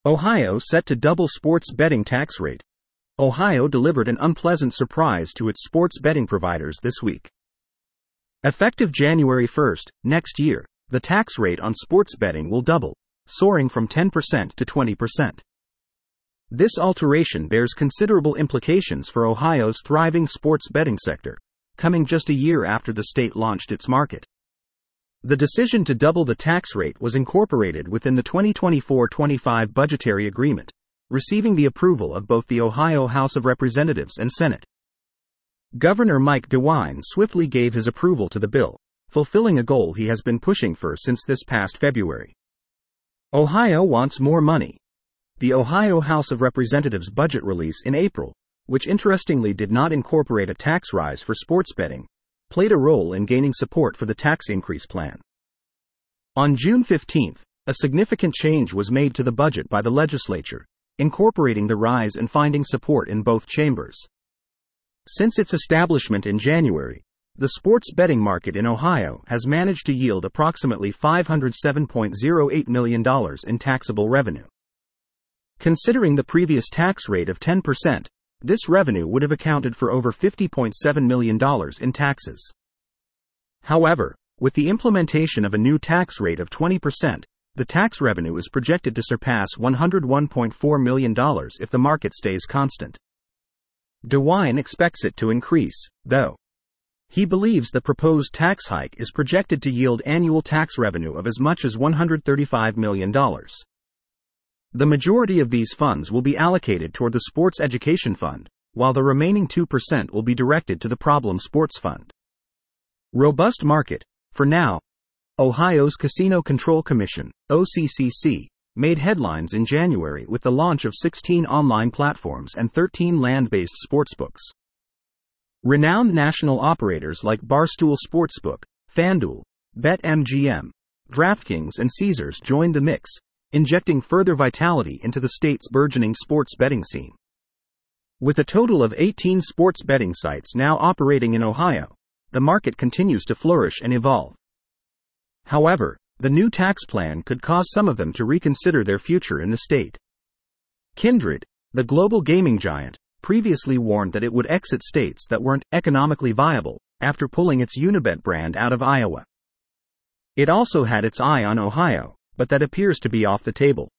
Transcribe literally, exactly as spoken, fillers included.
Ohio set to double sports betting tax rate. Ohio delivered an unpleasant surprise to its sports betting providers this week. Effective January first, next year, the tax rate on sports betting will double, soaring from ten percent to twenty percent. This alteration bears considerable implications for Ohio's thriving sports betting sector, coming just a year after the state launched its market. The decision to double the tax rate was incorporated within the twenty twenty-four twenty-five budgetary agreement, receiving the approval of both the Ohio House of Representatives and Senate. Governor Mike DeWine swiftly gave his approval to the bill, fulfilling a goal he has been pushing for since this past February. Ohio wants more money. The Ohio House of Representatives budget release in April, which interestingly did not incorporate a tax rise for sports betting, played a role in gaining support for the tax increase plan. On June fifteenth, a significant change was made to the budget by the legislature, incorporating the rise and finding support in both chambers. Since its establishment in January, the sports betting market in Ohio has managed to yield approximately five hundred seven point zero eight million dollars in taxable revenue. Considering the previous tax rate of ten percent, this revenue would have accounted for over fifty point seven million dollars in taxes. However, with the implementation of a new tax rate of twenty percent, the tax revenue is projected to surpass one hundred one point four million dollars if the market stays constant. DeWine expects it to increase, though. He believes the proposed tax hike is projected to yield annual tax revenue of as much as one hundred thirty-five million dollars. The majority of these funds will be allocated toward the Sports Education Fund, while the remaining two percent will be directed to the Problem Sports Fund. Robust market. For now, Ohio's Casino Control Commission, O C C C, made headlines in January with the launch of sixteen online platforms and thirteen land-based sportsbooks. Renowned national operators like Barstool Sportsbook, FanDuel, BetMGM, DraftKings and Caesars joined the mix, injecting further vitality into the state's burgeoning sports betting scene. With a total of eighteen sports betting sites now operating in Ohio, the market continues to flourish and evolve. However, the new tax plan could cause some of them to reconsider their future in the state. Kindred, the global gaming giant, previously warned that it would exit states that weren't economically viable after pulling its Unibet brand out of Iowa. It also had its eye on Ohio, but that appears to be off the table.